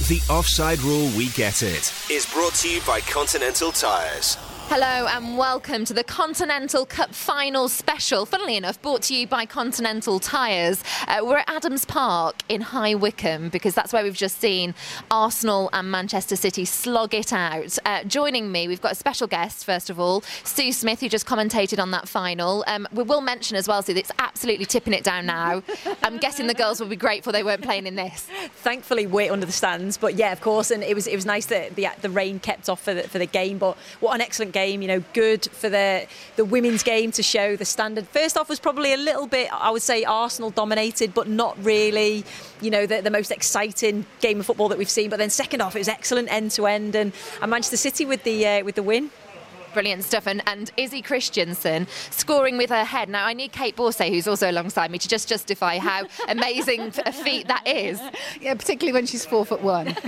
The Offside Rule We Get It is brought to you by Continental Tires. Hello and welcome to the Continental Cup Final Special, funnily enough, brought to you by Continental Tires. We're at Adams Park in High Wycombe because that's where we've just seen Arsenal and Manchester City slog it out. Joining me, we've got a special guest, first of all, Sue Smith, who just commentated on that final. We will mention as well, Sue, that it's absolutely tipping it down now. I'm guessing the girls will be grateful they weren't playing in this. Thankfully, we're under the stands, but yeah, of course, and it was nice that the rain kept off for the game, but what an excellent game, good for the women's game to show the standard. First off was probably a little bit, I would say, Arsenal dominated, but not really, the most exciting game of football that we've seen. But then second off, it was excellent end to end, and Manchester City with the win. Brilliant stuff. And Izzy Christiansen scoring with her head. Now, I need Kate Borsay, who's also alongside me, to just justify how amazing a feat that is. Yeah, particularly when she's 4'1".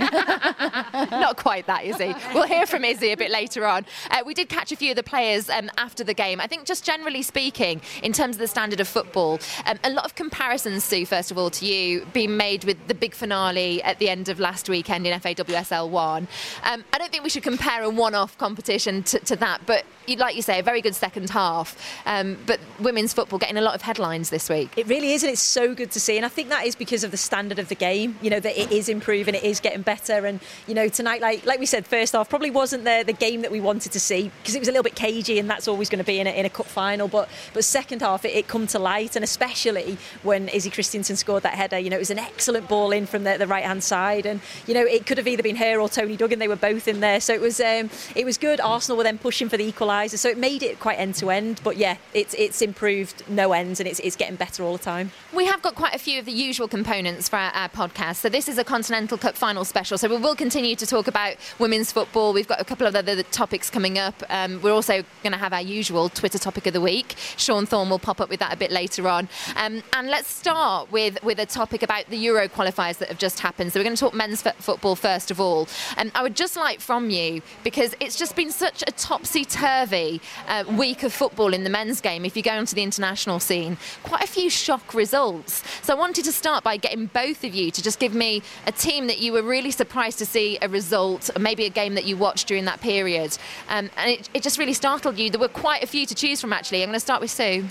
Not quite that, Izzy. We'll hear from Izzy a bit later on. We did catch a few of the players after the game. I think just generally speaking, in terms of the standard of football, a lot of comparisons, Sue, first of all, to you, being made with the big finale at the end of last weekend in FAWSL 1. I don't think we should compare a one-off competition to that. But like you say, a very good second half. But women's football getting a lot of headlines this week. It really is, and it's so good to see. And I think that is because of the standard of the game, that it is improving, it is getting better. And, tonight, like we said, first half probably wasn't the game that we wanted to see because it was a little bit cagey, and that's always going to be in a cup final. But second half, it come to light, and especially when Izzy Christiansen scored that header, it was an excellent ball in from the right-hand side. And, it could have either been her or Tony Duggan. They were both in there. So it was good. Arsenal were then pushing for the equaliser, so it made it quite end to end. But yeah, it's improved no ends, and it's getting better all the time. We have got quite a few of the usual components for our podcast. So this is a Continental Cup final special, so we will continue to talk about women's football. We've got a couple of other topics coming up. We're also going to have our usual Twitter topic of the week. Sean Thorne will pop up with that a bit later on. And let's start with a topic about the Euro qualifiers that have just happened. So we're going to talk men's football first of all. And I would just like from you, because it's just been such a topsy-turvy week of football in the men's game, if you go onto the international scene, quite a few shock results. So I wanted to start by getting both of you to just give me a team that you were really surprised to see a result, or maybe a game that you watched during that period. And it just really startled you. There were quite a few to choose from, actually. I'm going to start with Sue.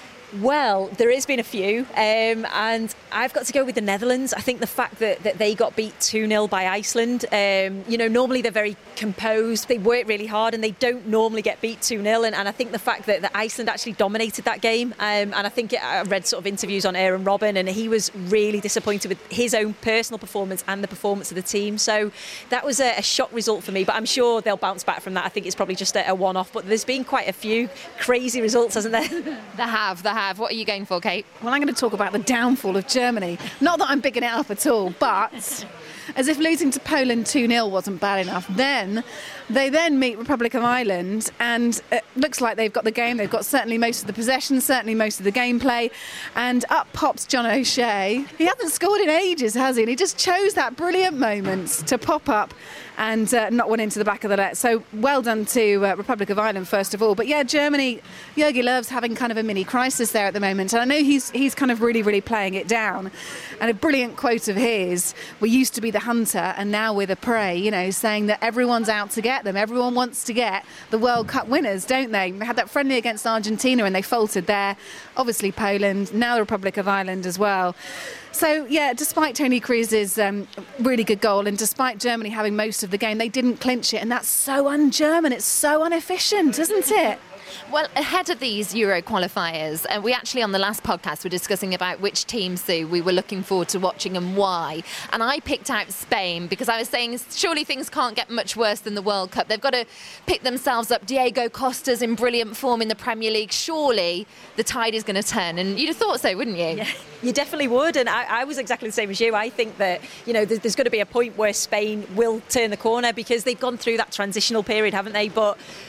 Well, there has been a few, and I've got to go with the Netherlands. I think the fact that they got beat 2-0 by Iceland, normally they're very composed, they work really hard, and they don't normally get beat 2-0, and I think the fact that Iceland actually dominated that game, and I think I read sort of interviews on Aaron Robben, and he was really disappointed with his own personal performance and the performance of the team. So that was a shock result for me, but I'm sure they'll bounce back from that. I think it's probably just a one-off, but there's been quite a few crazy results, hasn't there? There have. What are you going for, Kate? Well, I'm going to talk about the downfall of Germany. Not that I'm bigging it up at all, but as if losing to Poland 2-0 wasn't bad enough. They then meet Republic of Ireland, and it looks like they've got the game. They've got certainly most of the possession, certainly most of the gameplay. And up pops John O'Shea. He hasn't scored in ages, has he? And he just chose that brilliant moment to pop up and not one into the back of the net. So well done to Republic of Ireland, first of all. But yeah, Germany, Jogi Löw's having kind of a mini crisis there at the moment. And I know he's kind of really, really playing it down. And a brilliant quote of his, we used to be the hunter and now we're the prey, saying that everyone's out to get them. Everyone wants to get the World Cup winners, don't they? They had that friendly against Argentina and they faltered there. Obviously Poland, now the Republic of Ireland as well. So, yeah, despite Toni Kroos's really good goal and despite Germany having most of the game, they didn't clinch it. And that's so un-German. It's so inefficient, isn't it? Well, ahead of these Euro qualifiers, we actually on the last podcast were discussing about which teams, Sue, we were looking forward to watching and why. And I picked out Spain because I was saying surely things can't get much worse than the World Cup. They've got to pick themselves up. Diego Costa's in brilliant form in the Premier League. Surely the tide is going to turn. And you'd have thought so, wouldn't you? Yeah, you definitely would. And I was exactly the same as you. I think that, there's going to be a point where Spain will turn the corner because they've gone through that transitional period, haven't they? But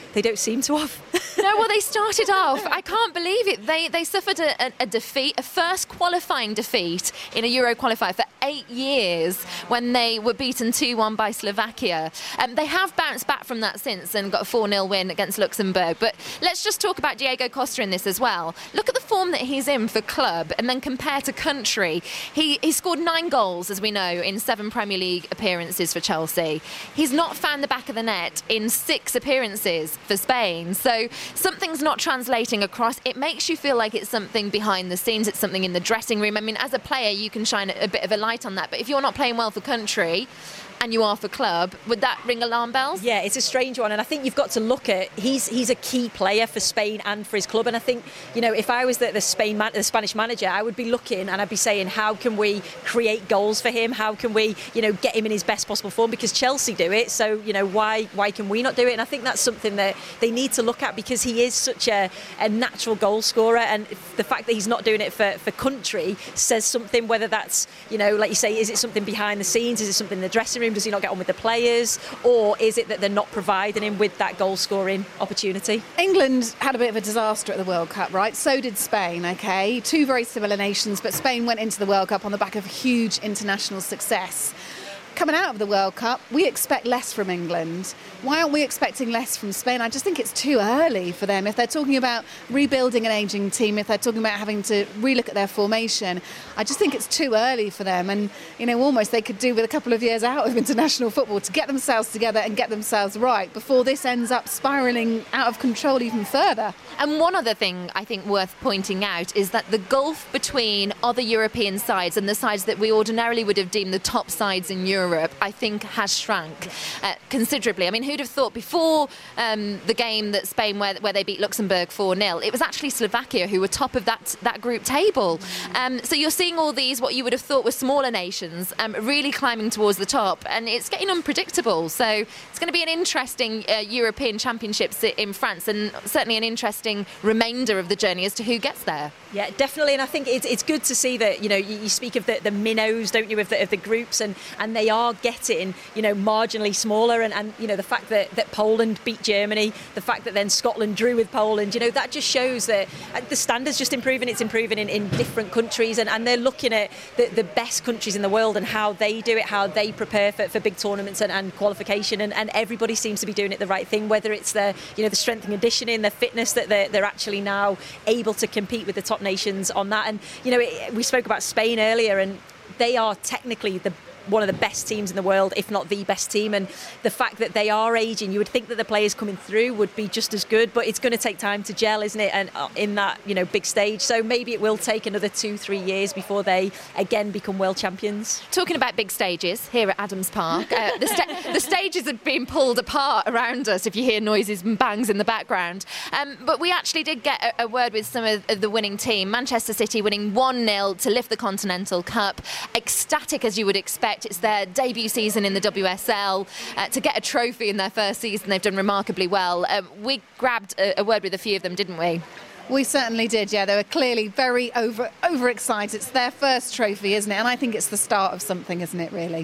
they don't seem to have. No, well, they started off, I can't believe it, they suffered a defeat, a first qualifying defeat in a Euro qualifier for 8 years when they were beaten 2-1 by Slovakia. They have bounced back from that since and got a 4-0 win against Luxembourg. But let's just talk about Diego Costa in this as well. Look at the form that he's in for club and then compare to country. He scored 9 goals, as we know, in 7 Premier League appearances for Chelsea. He's not found the back of the net in 6 appearances for Spain. So something's not translating across. It makes you feel like it's something behind the scenes, it's something in the dressing room. I mean, as a player, you can shine a bit of a light on that. But if you're not playing well for country and you are for club, would that ring alarm bells? Yeah, it's a strange one, and I think you've got to look at he's a key player for Spain and for his club. And I think, you know, if I was the Spanish manager, I would be looking and I'd be saying, how can we create goals for him? How can we, you know, get him in his best possible form? Because Chelsea do it, so you know, why can we not do it? And I think that's something that they need to look at, because he is such a natural goal scorer, and the fact that he's not doing it for country says something. Whether that's, you know, like you say, is it something behind the scenes? Is it something in the dressing room? Does he not get on with the players? Or is it that they're not providing him with that goal scoring opportunity? England had a bit of a disaster at the World Cup, right? So did Spain, okay? 2 very similar nations, but Spain went into the World Cup on the back of huge international success. Coming out of the World Cup, we expect less from England. Why aren't we expecting less from Spain? I just think it's too early for them. If they're talking about rebuilding an ageing team, if they're talking about having to relook at their formation, I just think it's too early for them. And, you know, almost they could do with a couple of years out of international football to get themselves together and get themselves right before this ends up spiralling out of control even further. And one other thing I think worth pointing out is that the gulf between other European sides and the sides that we ordinarily would have deemed the top sides in Europe, I think, has shrunk considerably. I mean, who'd have thought before the game that Spain, where they beat Luxembourg 4-0, it was actually Slovakia who were top of that group table. So you're seeing all these, what you would have thought were smaller nations, really climbing towards the top, and it's getting unpredictable. So it's going to be an interesting European Championships in France, and certainly an interesting remainder of the journey as to who gets there. Yeah, definitely, and I think it's good to see that, you know, you speak of the minnows, don't you, of the groups, and they are getting, you know, marginally smaller, and you know, the fact that Poland beat Germany, the fact that then Scotland drew with Poland, you know, that just shows that the standard's just improving. It's improving in different countries, and they're looking at the best countries in the world and how they do it, how they prepare for big tournaments and qualification, and everybody seems to be doing it the right thing, whether it's the strength and conditioning, the fitness, that they're actually now able to compete with the top nations on that. And you know, we spoke about Spain earlier, and they are technically one of the best teams in the world, if not the best team, and the fact that they are aging, you would think that the players coming through would be just as good, but it's going to take time to gel, isn't it, and in that, you know, big stage. So maybe it will take another 2-3 years before they again become world champions. Talking about big stages here at Adams Park, the stages are being pulled apart around us if you hear noises and bangs in the background, but we actually did get a word with some of the winning team. Manchester City winning 1-0 to lift the Continental Cup, ecstatic as you would expect. It's their debut season in the WSL. To get a trophy in their first season, they've done remarkably well. We grabbed a word with a few of them, didn't we? We certainly did, yeah. They were clearly very overexcited. It's their first trophy, isn't it? And I think it's the start of something, isn't it, really?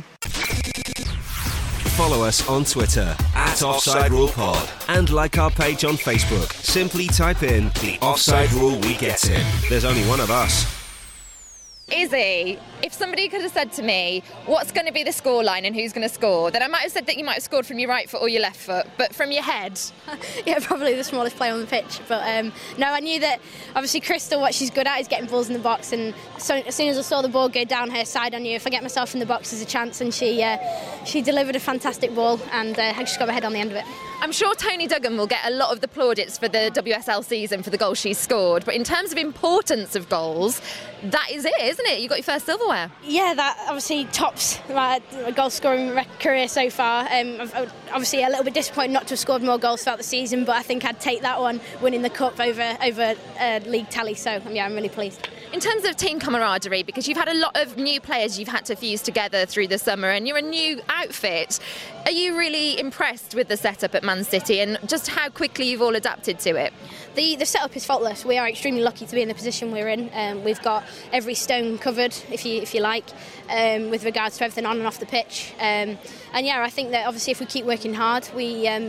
Follow us on Twitter @OffsideRulePod and like our page on Facebook. Simply type in the Offside Rule We Get It. There's only one of us. Izzy, if somebody could have said to me, what's going to be the scoreline and who's going to score, then I might have said that you might have scored from your right foot or your left foot, but from your head? Yeah, probably the smallest player on the pitch. But no, I knew that obviously Crystal, what she's good at is getting balls in the box, and so as soon as I saw the ball go down her side, I knew if I get myself in the box there's a chance, and she delivered a fantastic ball, and I just got my head on the end of it. I'm sure Tony Duggan will get a lot of the plaudits for the WSL season for the goal she's scored, but in terms of importance of goals, that is it, isn't it? You got your first silverware. Yeah, that obviously tops my goal scoring career so far. Obviously a little bit disappointed not to have scored more goals throughout the season, but I think I'd take that one, winning the cup over league tally. So yeah, I'm really pleased. In terms of team camaraderie, because you've had a lot of new players you've had to fuse together through the summer, and you're a new outfit, are you really impressed with the setup at Man City and just how quickly you've all adapted to it? The setup is faultless. We are extremely lucky to be in the position we're in. We've got every stone covered, if you like, with regards to everything on and off the pitch. And yeah, I think that obviously if we keep working hard, we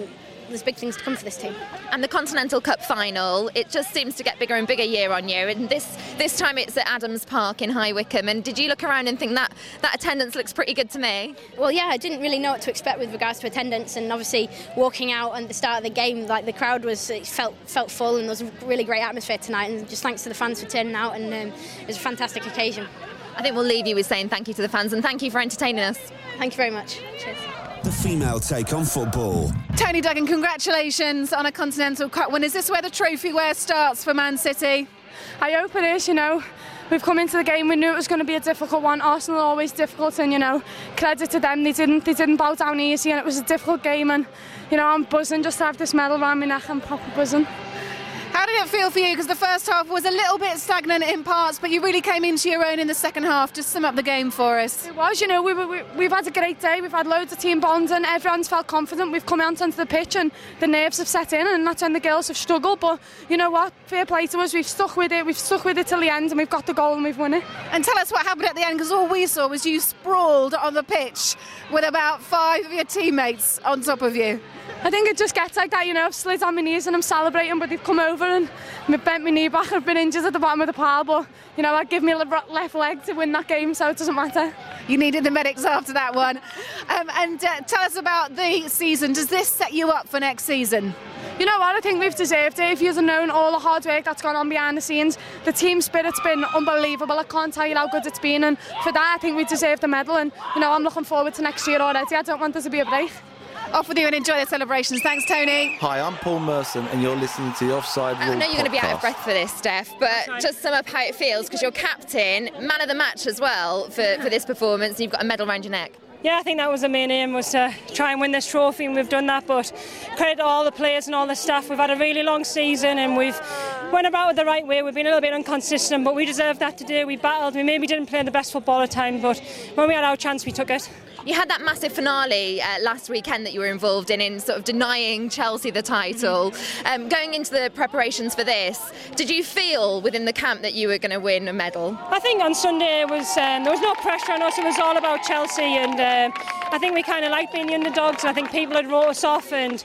there's big things to come for this team. And the Continental Cup final, it just seems to get bigger and bigger year on year. And this time it's at Adams Park in High Wycombe. And did you look around and think that attendance looks pretty good to me? Well, yeah, I didn't really know what to expect with regards to attendance, and obviously walking out at the start of the game, like the crowd felt full, and there was a really great atmosphere tonight. And just thanks to the fans for turning out, and it was a fantastic occasion. I think we'll leave you with saying thank you to the fans and thank you for entertaining us. Thank you very much. Cheers. The female take on football. Tony Duggan, congratulations on a Continental Cup win. Is this where the trophy wear starts for Man City? I hope it is, We've come into the game, we knew it was going to be a difficult one. Arsenal are always difficult, and, credit to them, they didn't bow down easy, and it was a difficult game, and, I'm buzzing just to have this medal around my neck. I'm proper buzzing. How did it feel for you? Because the first half was a little bit stagnant in parts, but you really came into your own in the second half. Just sum up the game for us. It was, we've had a great day. We've had loads of team bonding. Everyone's felt confident. We've come out onto the pitch and the nerves have set in, and that's when the girls have struggled. But you know what? Fair play to us. We've stuck with it. We've stuck with it till the end, and we've got the goal and we've won it. And tell us what happened at the end, because all we saw was you sprawled on the pitch with about 5 of your teammates on top of you. I think it just gets like that, I've slid on my knees and I'm celebrating, but they've come over and I've bent my knee back. I've been injured at the bottom of the pile, but, I'd give me a left leg to win that game, so it doesn't matter. You needed the medics after that one. And tell us about the season. Does this set you up for next season? You know what, I think we've deserved it. If you'd have known all the hard work that's gone on behind the scenes, the team spirit's been unbelievable. I can't tell you how good it's been, and for that I think we deserve the medal, and I'm looking forward to next year already. I don't want there to be a break. Off with you and enjoy the celebrations. Thanks, Tony. Hi, I'm Paul Merson and you're listening to the Offside Rule I know you're going to be out of podcast. breath for this, Steph, but just sum up how it feels, because you're captain, man of the match as well for this performance, and you've got a medal around your neck. Yeah, I think that was the main aim, was to try and win this trophy, and we've done that. But credit to all the players and all the staff. We've had a really long season and we've went about it the right way. We've been a little bit inconsistent, but we deserved that today. We battled. We maybe didn't play the best football at times, but when we had our chance, we took it. You had that massive finale last weekend that you were involved in sort of denying Chelsea the title. Going into the preparations for this, did you feel within the camp that you were going to win a medal? I think on Sunday it was there was no pressure on us. It was all about Chelsea, and I think we kind of liked being the underdogs, and I think people had wrote us off, and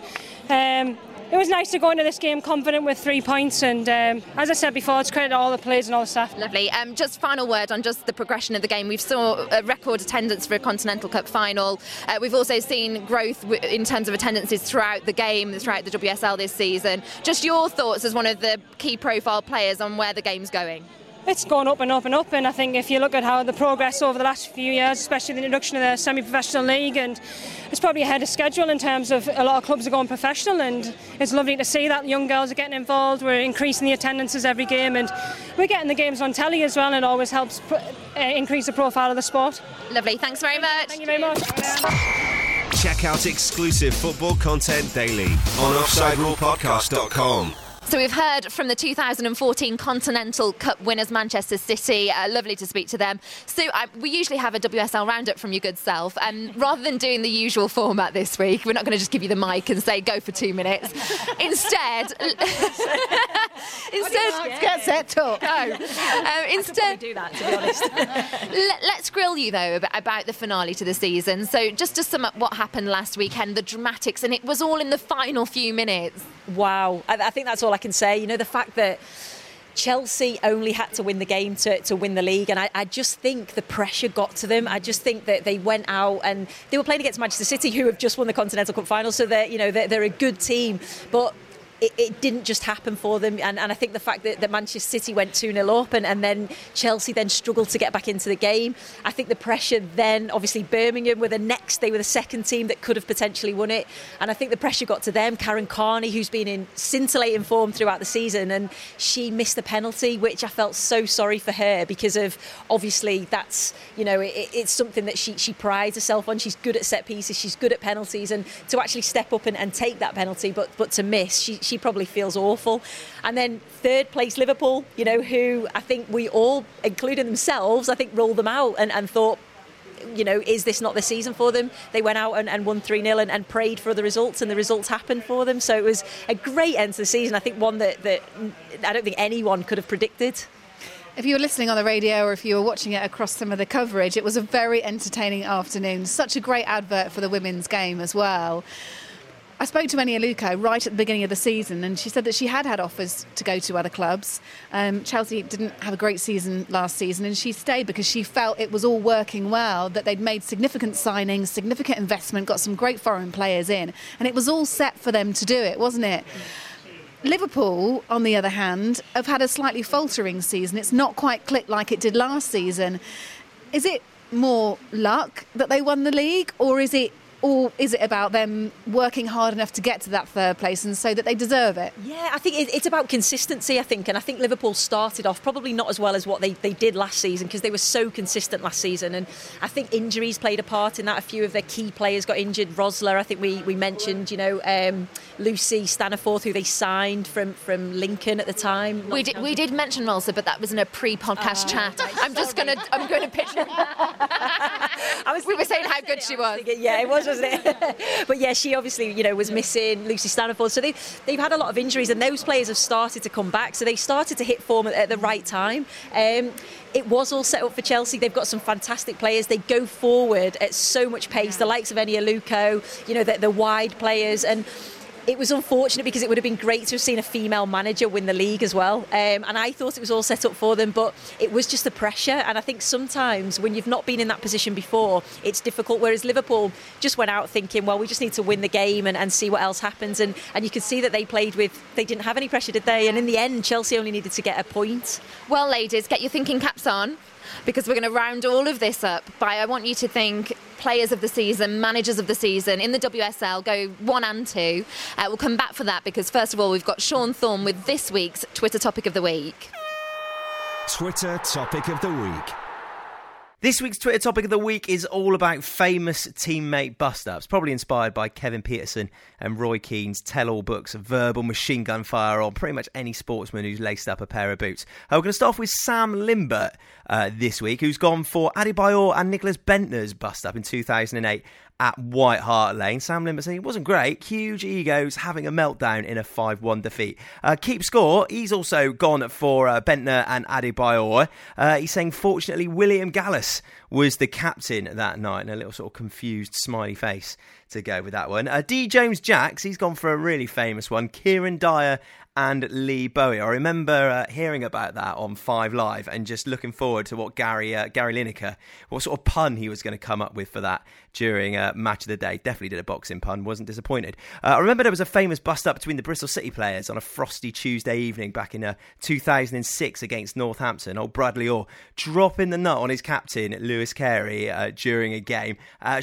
it was nice to go into this game confident with 3 points, and as I said before, it's credit to all the players and all the staff. Lovely. Just final word on just the progression of the game. We've saw a record attendance for a Continental Cup final. We've also seen growth in terms of attendances throughout the game, throughout the WSL this season. Just your thoughts as one of the key profile players on where the game's going. It's gone up and up and up, and I think if you look at how the progress over the last few years, especially the introduction of the semi-professional league, and it's probably ahead of schedule in terms of a lot of clubs are going professional, and it's lovely to see that young girls are getting involved. We're increasing the attendances every game, and we're getting the games on telly as well, and it always helps increase the profile of the sport. Lovely, thanks very much. Thank you very much. Check out exclusive football content daily on OffsideRulePodcast.com. So we've heard from the 2014 Continental Cup winners, Manchester City. Lovely to speak to them. So we usually have a WSL roundup from your good self. Rather than doing the usual format this week, we're not going to just give you the mic and say go for 2 minutes. Instead, get set, talk. Go. Instead, do that, to be honest. Let's grill you though about the finale to the season. So just to sum up what happened last weekend, the dramatics, and it was all in the final few minutes. Wow, I think that's all I can say. The fact that Chelsea only had to win the game to win the league, and I just think the pressure got to them. I just think that they went out and they were playing against Manchester City, who have just won the Continental Cup final, so they're a good team, but it didn't just happen for them, and I think the fact that Manchester City went 2-0 up and then Chelsea then struggled to get back into the game. I think the pressure then, obviously Birmingham were they were the second team that could have potentially won it, and I think the pressure got to them. Karen Carney, who's been in scintillating form throughout the season, and she missed the penalty, which I felt so sorry for her, because of obviously that's it's something that she prides herself on. She's good at set pieces, she's good at penalties, and to actually step up and take that penalty but to miss, she probably feels awful. And then third place Liverpool, who I think we all, including themselves, I think rolled them out and thought, is this not the season for them? They went out and won 3-0 and prayed for the results, and the results happened for them. So it was a great end to the season. I think one that I don't think anyone could have predicted. If you were listening on the radio or if you were watching it across some of the coverage, it was a very entertaining afternoon. Such a great advert for the women's game as well. I spoke to Eni Aluko right at the beginning of the season, and she said that she had offers to go to other clubs. Chelsea didn't have a great season last season, and she stayed because she felt it was all working well, that they'd made significant signings, significant investment, got some great foreign players in, and it was all set for them to do it, wasn't it? Liverpool, on the other hand, have had a slightly faltering season. It's not quite clicked like it did last season. Is it more luck that they won the league, or is it about them working hard enough to get to that third place and so that they deserve it? Yeah, I think it's about consistency, I think. And I think Liverpool started off probably not as well as what they did last season, because they were so consistent last season. And I think injuries played a part in that. A few of their key players got injured. Rosler, I think we mentioned, Lucy Staniforth, who they signed from Lincoln at the time. We did mention Rosler, but that was in a pre-podcast chat. Right. I'm going to picture we were saying how good she was. Yeah, it was, wasn't it? But yeah, she obviously, was missing Lucy Staniforth. So they've had a lot of injuries, and those players have started to come back. So they started to hit form at the right time. It was all set up for Chelsea. They've got some fantastic players. They go forward at so much pace. The likes of Eni Aluko, the wide players, and it was unfortunate because it would have been great to have seen a female manager win the league as well. And I thought it was all set up for them, but it was just the pressure. And I think sometimes when you've not been in that position before, it's difficult. Whereas Liverpool just went out thinking, well, we just need to win the game and see what else happens. And you could see that they didn't have any pressure, did they? And in the end, Chelsea only needed to get a point. Well, ladies, get your thinking caps on, because we're going to round all of this up by, I want you to think players of the season, managers of the season in the WSL, go 1 and 2. We'll come back for that, because first of all, we've got Sean Thorne with this week's Twitter Topic of the Week. Twitter Topic of the Week. This week's Twitter Topic of the Week is all about famous teammate bust-ups, probably inspired by Kevin Peterson and Roy Keane's tell-all books of verbal machine gun fire on pretty much any sportsman who's laced up a pair of boots. We're going to start off with Sam Limbert this week, who's gone for Adebayor and Nicholas Bentner's bust-up in 2008 at White Hart Lane. Sam Limbert saying it wasn't great. Huge egos having a meltdown in a 5-1 defeat. Keep score. He's also gone for Bentner and Adebayor. He's saying, fortunately, William Gallas was the captain that night, and a little sort of confused smiley face to go with that one. D. Jones Jacks, he's gone for a really famous one. Kieran Dyer and Lee Bowie. I remember hearing about that on 5 Live and just looking forward to what Gary Lineker, what sort of pun he was going to come up with for that during Match of the Day. Definitely did a boxing pun, wasn't disappointed. I remember there was a famous bust-up between the Bristol City players on a frosty Tuesday evening back in 2006 against Northampton. Old Bradley Orr dropping the nut on his captain, Lewis Carey, during a game.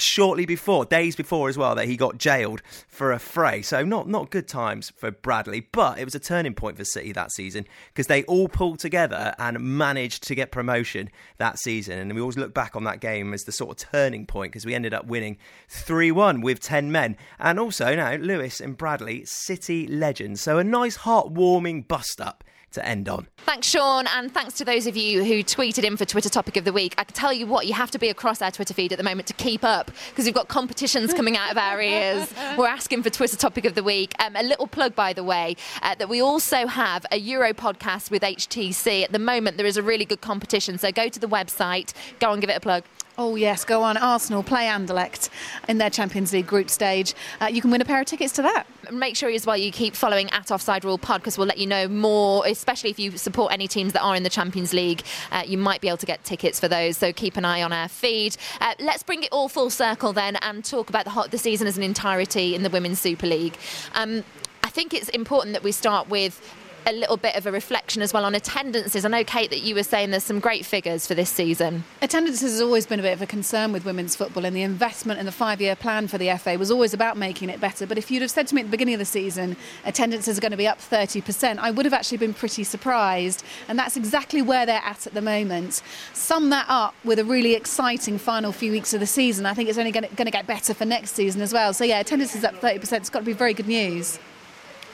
Days before as well, that he got jailed for a fray. So not good times for Bradley, but it was a turning point for City that season, because they all pulled together and managed to get promotion that season. And we always look back on that game as the sort of turning point, because we ended up winning 3-1 with 10 men. And also now Lewis and Bradley, City legends. So a nice heartwarming bust-up to end on. Thanks, Sean, and thanks to those of you who tweeted in for Twitter Topic of the Week. I can tell you what, you have to be across our Twitter feed at the moment to keep up, because we've got competitions coming out of our ears. We're asking for Twitter Topic of the Week. A little plug, by the way, that we also have a Euro podcast with HTC. At the moment, there is a really good competition, so go to the website, go and give it a plug. Oh, yes, go on. Arsenal play Anderlecht in their Champions League group stage. You can win a pair of tickets to that. Make sure as well you keep following at Offside Rule Pod, because we'll let you know more, especially if you support any teams that are in the Champions League. You might be able to get tickets for those, so keep an eye on our feed. Let's bring it all full circle then and talk about the season as an entirety in the Women's Super League. I think it's important that we start with a little bit of a reflection as well on attendances. I know, Kate, that you were saying there's some great figures for this season. Attendance has always been a bit of a concern with women's football, and the investment in the 5-year plan for the FA was always about making it better. But if you'd have said to me at the beginning of the season, attendances are going to be up 30%, I would have actually been pretty surprised. And that's exactly where they're at the moment. Sum that up with a really exciting final few weeks of the season, I think it's only going to get better for next season as well. So yeah, attendance is up 30%. It's got to be very good news.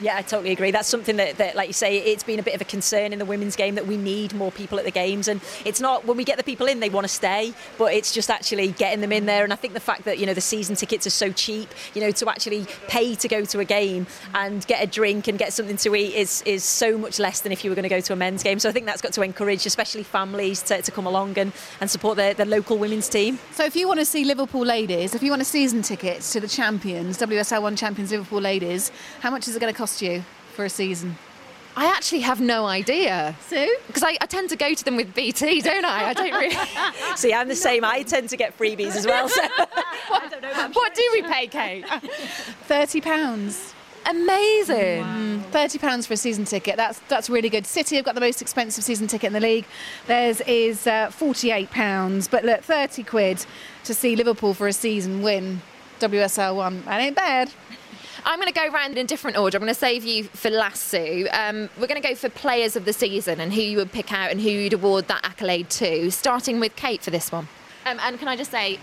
Yeah, I totally agree. That's something that, like you say, it's been a bit of a concern in the women's game, that we need more people at the games. And it's not, when we get the people in, they want to stay, but it's just actually getting them in there. And I think the fact that, the season tickets are so cheap, to actually pay to go to a game and get a drink and get something to eat is so much less than if you were going to go to a men's game. So I think that's got to encourage, especially families, to come along and support the local women's team. So if you want to see Liverpool ladies, if you want a season tickets to the champions, WSL1 champions Liverpool ladies, how much is it going to cost you for a season? I actually have no idea. Sue? Because I tend to go to them with BT, don't I? I don't really... See, I'm the same. I tend to get freebies as well. So I don't know. What do we pay, Kate? £30. Amazing. £30 for a season ticket. That's really good. City have got the most expensive season ticket in the league. Theirs is £48. But look, £30 to see Liverpool for a season win WSL1. That ain't bad. I'm going to go round in a different order. I'm going to save you for last, Sue. We're going to go for players of the season and who you would pick out and who you'd award that accolade to, starting with Kate for this one. And can I just say,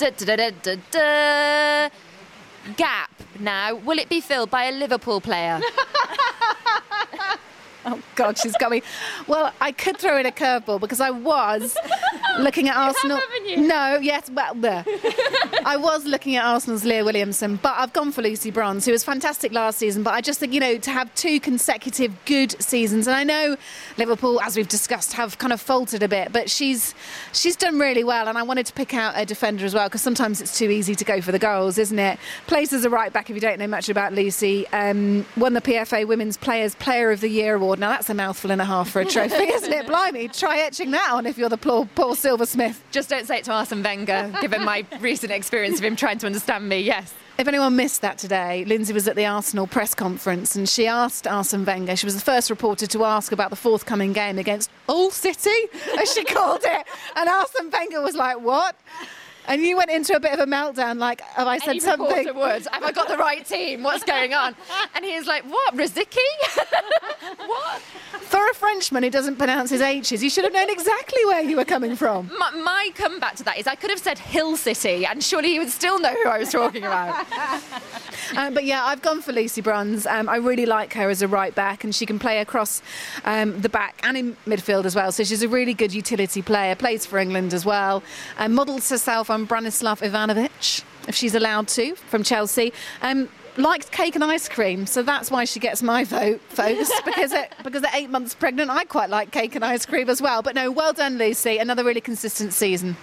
gap now, will it be filled by a Liverpool player? Oh, God, she's got me. Well, I could throw in a curveball because I was looking at Arsenal. Haven't you? No, yes, well, there. I was looking at Arsenal's Leah Williamson, but I've gone for Lucy Bronze, who was fantastic last season. But I just think, to have 2 consecutive good seasons, and I know Liverpool, as we've discussed, have kind of faltered a bit, but she's done really well. And I wanted to pick out a defender as well, because sometimes it's too easy to go for the goals, isn't it? Plays as a right back, if you don't know much about Lucy. Won the PFA Women's Player of the Year award. Now, that's a mouthful and a half for a trophy, isn't it? Blimey, try etching that on if you're the Paul Silversmith. Just don't say it to Arsene Wenger, given my recent experience of him trying to understand me, yes. If anyone missed that today, Lindsay was at the Arsenal press conference and she asked Arsene Wenger, she was the first reporter to ask about the forthcoming game against Hull City, as she called it. And Arsene Wenger was like, what? And you went into a bit of a meltdown, like, have I said something? Any reporter would. Have I got the right team? What's going on? And he was like, what, Riziki? What? For a Frenchman who doesn't pronounce his H's, you should have known exactly where you were coming from. My comeback to that is I could have said Hill City and surely he would still know who I was talking about. But yeah, I've gone for Lucy Bronze. I really like her as a right back, and she can play across the back and in midfield as well. So she's a really good utility player, plays for England as well. Models herself on Branislav Ivanovic, if she's allowed to, from Chelsea. Liked cake and ice cream, so that's why she gets my vote, folks, because at 8 months pregnant, I quite like cake and ice cream as well. But no, well done, Lucy. Another really consistent season.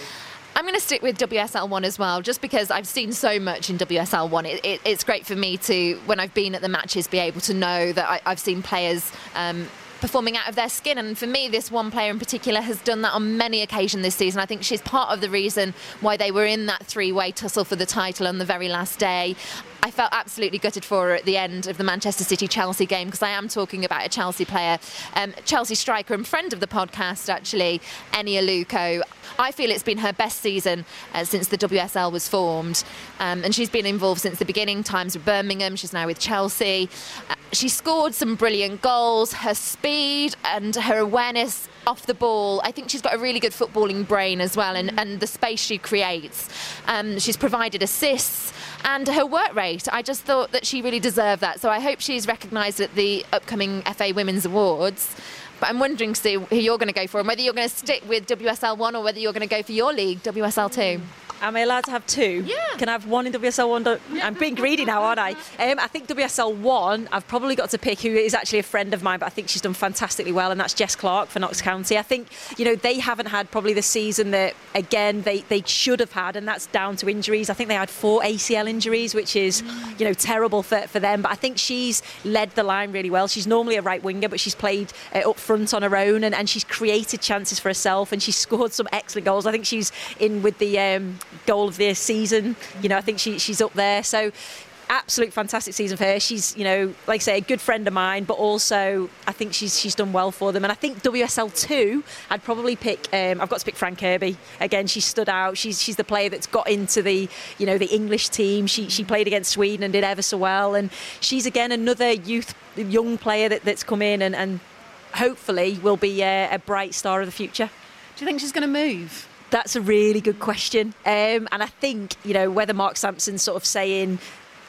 I'm going to stick with WSL1 as well, just because I've seen so much in WSL1. It's great for me to, when I've been at the matches, be able to know that I've seen players performing out of their skin. And for me, this one player in particular has done that on many occasions this season. I think she's part of the reason why they were in that 3-way tussle for the title on the very last day. I felt absolutely gutted for her at the end of the Manchester City-Chelsea game, because I am talking about a Chelsea player, Chelsea striker and friend of the podcast, actually, Eni Aluko. I feel it's been her best season since the WSL was formed. And she's been involved since the beginning, times with Birmingham. She's now with Chelsea. She scored some brilliant goals. Her speed and her awareness off the ball, I think she's got a really good footballing brain as well, and the space she creates. She's provided assists, and her work rate, I just thought that she really deserved that. So I hope she's recognised at the upcoming FA Women's Awards. But I'm wondering, Sue, who you're going to go for, and whether you're going to stick with WSL1 or whether you're going to go for your league, WSL2. Am I allowed to have 2? Yeah. Can I have 1 in WSL1? I'm being greedy now, aren't I? I think WSL1, I've probably got to pick who is actually a friend of mine, but I think she's done fantastically well, and that's Jess Clark for Notts County. I think, they haven't had probably the season that, again, they should have had, and that's down to injuries. I think they had 4 ACL injuries, which is, terrible for them. But I think she's led the line really well. She's normally a right winger, but she's played up front on her own, and she's created chances for herself, and she's scored some excellent goals. I think she's in with the goal of the season. I think she's up there. So absolute fantastic season for her. She's, like I say, a good friend of mine, but also I think she's done well for them. And I think WSL2, I'd probably pick, I've got to pick Fran Kirby. Again, she stood out. She's the player that's got into the, the English team. She played against Sweden and did ever so well. And she's, again, another young player that's come in and hopefully will be a bright star of the future. Do you think she's going to move? That's a really good question. And I think, whether Mark Sampson's sort of saying,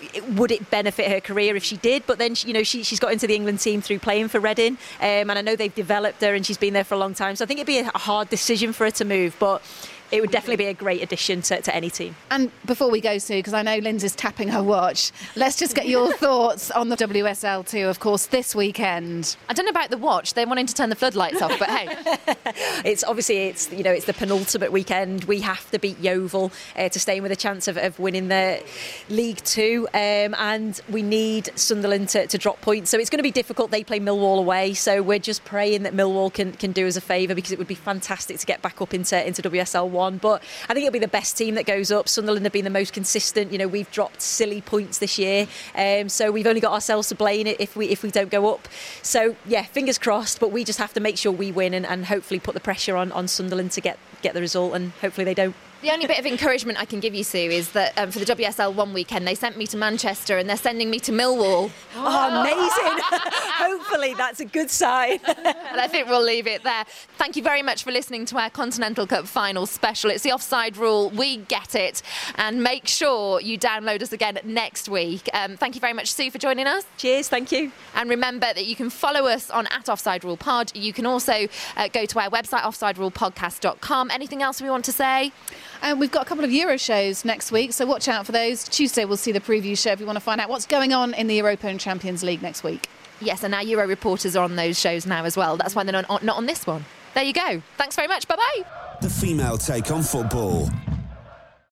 would it benefit her career if she did? But then, she's got into the England team through playing for Reading, and I know they've developed her and she's been there for a long time. So I think it'd be a hard decision for her to move, but it would definitely be a great addition to any team. And before we go, Sue, because I know Lindsay's tapping her watch, let's just get your thoughts on the WSL2, of course, this weekend. I don't know about the watch. They're wanting to turn the floodlights off, but hey. It's the penultimate weekend. We have to beat Yeovil to stay in with a chance of winning the League Two, and we need Sunderland to drop points. So it's going to be difficult. They play Millwall away, so we're just praying that Millwall can do us a favour, because it would be fantastic to get back up into WSL1. But I think it'll be the best team that goes up. Sunderland have been the most consistent. We've dropped silly points this year, so we've only got ourselves to blame if we don't go up. So yeah, fingers crossed. But we just have to make sure we win and hopefully put the pressure on Sunderland to get the result, and hopefully they don't. The only bit of encouragement I can give you, Sue, is that for the WSL 1 weekend, they sent me to Manchester and they're sending me to Millwall. Oh, amazing. Hopefully that's a good sign. And I think we'll leave it there. Thank you very much for listening to our Continental Cup final special. It's the Offside Rule. We get it. And make sure you download us again next week. Thank you very much, Sue, for joining us. Cheers, thank you. And remember that you can follow us on @OffsideRulePod. You can also go to our website, offsiderulepodcast.com. Anything else we want to say? We've got a couple of Euro shows next week, so watch out for those. Tuesday we'll see the preview show if you want to find out what's going on in the Europa and Champions League next week. Yes, and our Euro reporters are on those shows now as well. That's why they're not on this one. There you go. Thanks very much. Bye-bye. The female take on football.